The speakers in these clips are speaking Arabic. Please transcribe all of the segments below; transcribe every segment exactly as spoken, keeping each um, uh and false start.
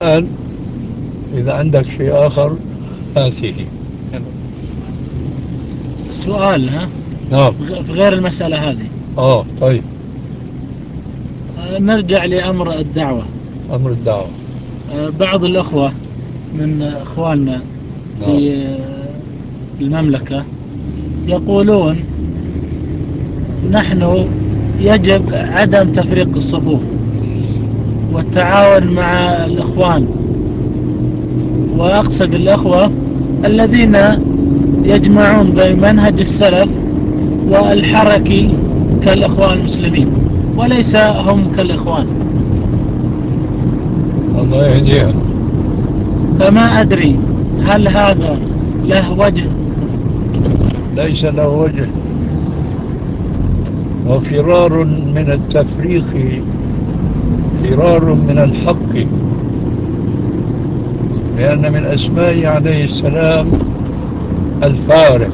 الآن إذا عندك شيء آخر آتيه. سؤال ها نعم. في غير المسألة هذه. آه طيب. آه، نرجع لأمر الدعوة. أمر الدعوة. آه، بعض الأخوة من إخواننا نعم. في آه، المملكة يقولون نحن يجب عدم تفريق الصفوف والتعاون مع الإخوان، وأقصد الأخوة الذين يجمعون بين منهج السلف والحركي كالإخوان المسلمين، وليس هم كالإخوان. الله يهديها. فما أدري هل هذا له وجه؟ ليس له وجه، وفرار من التفريق فرار من الحق، لأن من أسمائه عليه السلام الفارق،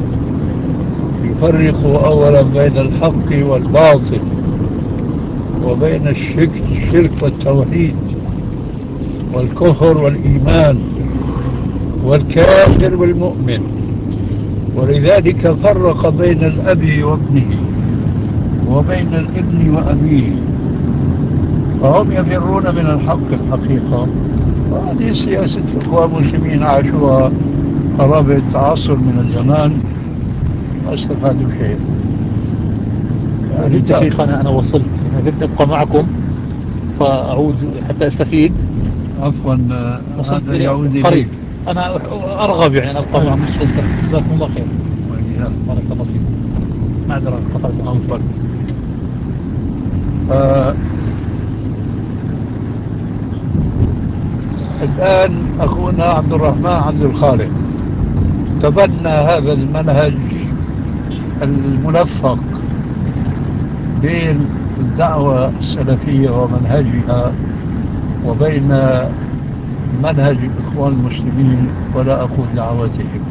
يفرق أولا بين الحق والباطل، وبين الشرك الشرك والتوحيد، والكفر والإيمان، والكافر والمؤمن. ولذلك فرق بين الأب وابنه، وبين الابن وأبيه، فهم يفرون من الحق الحقيقة. وهذه سياسة الإخوان المسلمين عاشوها قرابة عصر من الزمان، ما استفادوا شيء. يعني جد شيخنا أنا وصلت، أنا قلت أبقى معكم فأعود حتى أستفيد. عفوا وصلت هذا إلى يعود إليك. قريب. أنا أرغب يعني أن أبقى معكم حتى أستفيد. جزاكم الله خير. بارك الله فيك. معذرة قطعت. عفوا. الآن أخونا عبد الرحمن عبد الخالق تبنى هذا المنهج الملفق بين الدعوة السلفية ومنهجها وبين منهج الإخوان المسلمين، ولا أقول دعوتهم.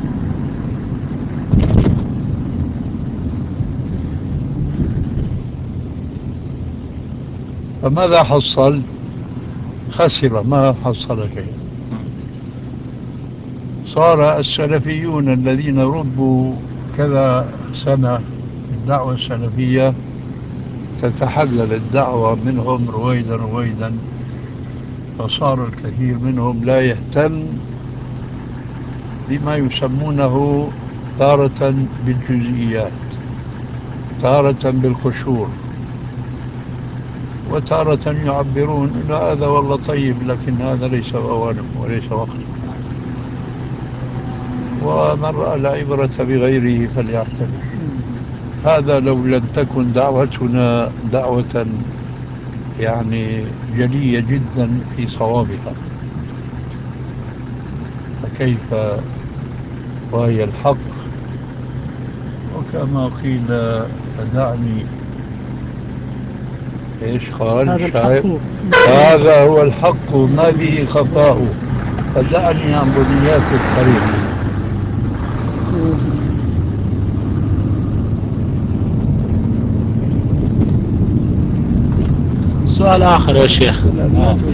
فماذا حصل؟ خسر، ما حصل شيء. صار السلفيون الذين ربوا كذا سنة الدعوة السلفية تتحلل الدعوة منهم رويدا رويدا، فصار الكثير منهم لا يهتم بما يسمونه تارة بالجزئيات، تارة بالقشور، وتارة يعبرون إن هذا والله طيب لكن هذا ليس أوانه وليس وقته، ومن رأى العبرة بغيره فليعتبر. هذا لو لم تكن دعوتنا دعوة يعني جلية جدا في صوابها، فكيف وهي الحق؟ وكما قيل فدعني ايش قال الشاعر؟ هذا هو الحق ما به خفاه، فدعني عن بنيات الطريق. سؤال آخر يا شيخ.